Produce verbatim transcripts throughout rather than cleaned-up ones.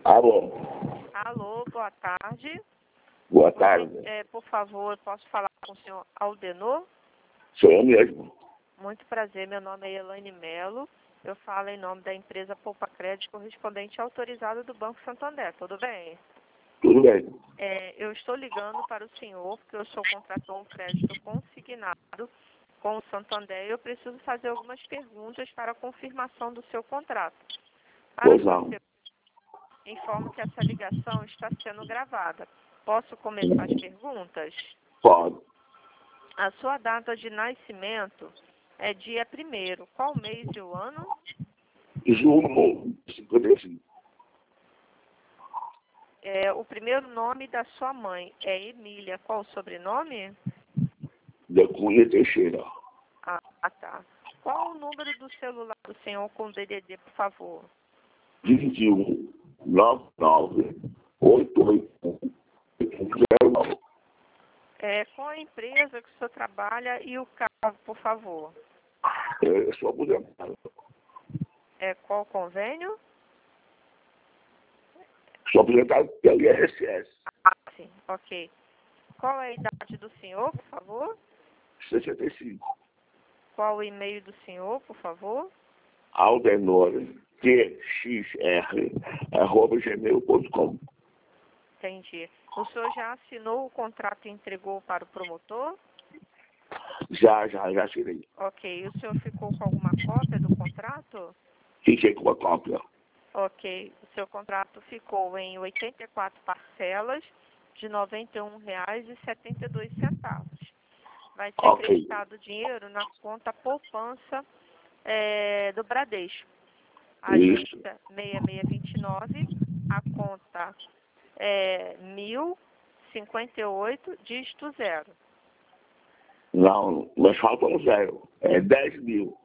Alô? Alô, boa tarde. Boa tarde. É, por favor, posso falar com o senhor Aldenor? Sou eu mesmo. Muito prazer, meu nome é Elaine Melo. Eu falo em nome da empresa Poupa Crédito, correspondente autorizado do Banco Santander. Tudo bem? Tudo bem. É, eu estou ligando para o senhor, porque o senhor contratou um crédito consignado com o Santander e eu preciso fazer algumas perguntas para a confirmação do seu contrato. Para Pois não. você, informo que essa ligação está sendo gravada. Posso começar as perguntas? Pode. A sua data de nascimento é dia primeiro. Qual mês e o ano? Junho cinquenta e cinco. É, o primeiro nome da sua mãe é Emília. Qual o sobrenome? Da Cunha Teixeira. Ah, tá. Qual o número do celular do senhor com D D D, por favor? vinte e um, noventa e nove, oitenta e oito, zero nove. É, qual a empresa que o senhor trabalha e o cargo, por favor? Eu sou aposentado. É, qual o convênio? Sou aposentado pelo I R S S. Ah, sim, ok. Qual é a idade do senhor, por favor? sessenta e cinco. Qual o e-mail do senhor, por favor? Aldenor, T X R, arroba gmail ponto com. Entendi. O senhor já assinou o contrato e entregou para o promotor? Já, já, já tirei. Ok. O senhor ficou com alguma cópia do contrato? Fiquei com uma cópia. Ok. O seu contrato ficou em oitenta e quatro parcelas de noventa e um reais e setenta e dois centavos. Vai ser Ok. acreditado o dinheiro na conta poupança é, do Bradesco. A Isso. agência seis seis dois nove, a conta é mil e cinquenta e oito, dígito zero. Não, mas falta um zero. É dez mil.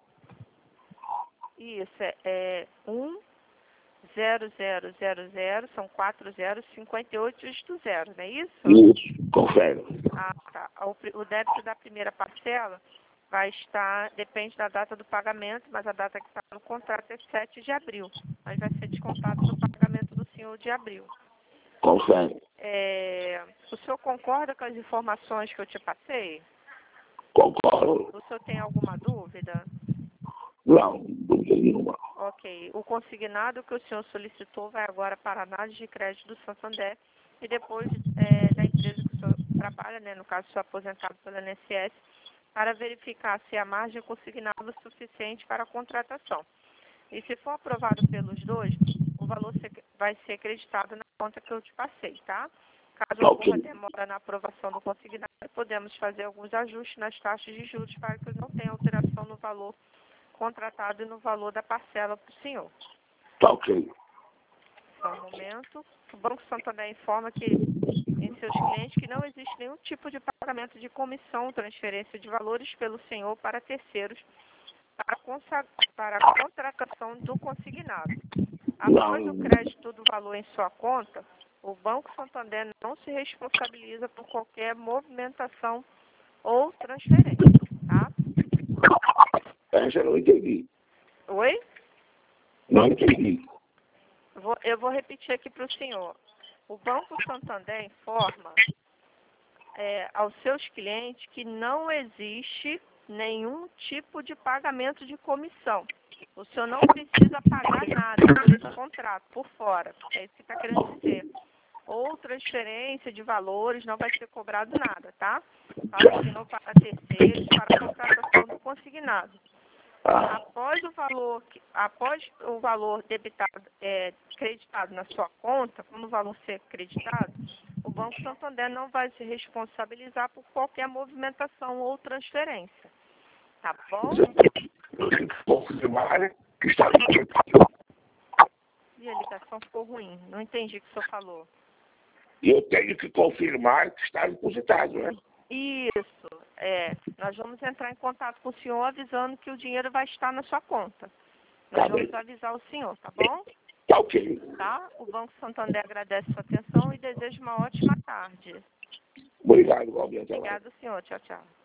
Isso, é, é um zero zero zero zero, são quatro zeros, cinquenta e oito, dígito zero, não é isso? Isso, confere. Ah, tá. O, pri- o débito da primeira parcela vai estar, depende da data do pagamento, mas a data que está no contrato é sete de abril. Mas vai ser descontado no pagamento do senhor de abril. Confere. É, o senhor concorda com as informações que eu te passei? Concordo. O senhor tem alguma dúvida? Não, dúvida nenhuma. Ok. O consignado que o senhor solicitou vai agora para a análise de crédito do Santander e depois é, da empresa que o senhor trabalha, né, no caso, o senhor aposentado pela I N S S, para verificar se a margem consignada é suficiente para a contratação. E se for aprovado pelos dois, o valor se- vai ser acreditado na conta que eu te passei, tá? Caso ocorra Ok. demora na aprovação do consignado, podemos fazer alguns ajustes nas taxas de juros para que não tenha alteração no valor contratado e no valor da parcela para o senhor. Tá ok. Só um momento. O Banco Santander informa que em seus clientes que não existe nenhum tipo de pagamento de comissão ou transferência de valores pelo senhor para terceiros para, consa- para a contratação do consignado. Após o Não, crédito do valor em sua conta, o Banco Santander não se responsabiliza por qualquer movimentação ou transferência, tá? essa eu não entendi. Oi? Não entendi. Vou- eu vou repetir aqui para o senhor. O Banco Santander informa é, aos seus clientes que não existe nenhum tipo de pagamento de comissão. O senhor não precisa pagar nada por esse contrato, por fora. É isso que está querendo dizer. Ou transferência de valores, não vai ser cobrado nada, tá? Para o senhor, para terceiros, para a contratação do consignado. Ah, Após o valor, que- após o valor debitado, é, creditado na sua conta, quando o valor ser creditado, o Banco Santander não vai se responsabilizar por qualquer movimentação ou transferência. Tá bom? eu tenho que confirmar que está E a ligação ficou ruim. Não entendi o que o senhor falou. E eu tenho que confirmar que está depositado, né? Isso. É, nós vamos entrar em contato com o senhor avisando que o dinheiro vai estar na sua conta. Nós Tá vamos bem. avisar o senhor, tá bom? Tá ok. Tá? O Banco Santander agradece sua atenção e deseja uma ótima tarde. Obrigado, igualmente. Obrigado, senhor. Tchau, tchau.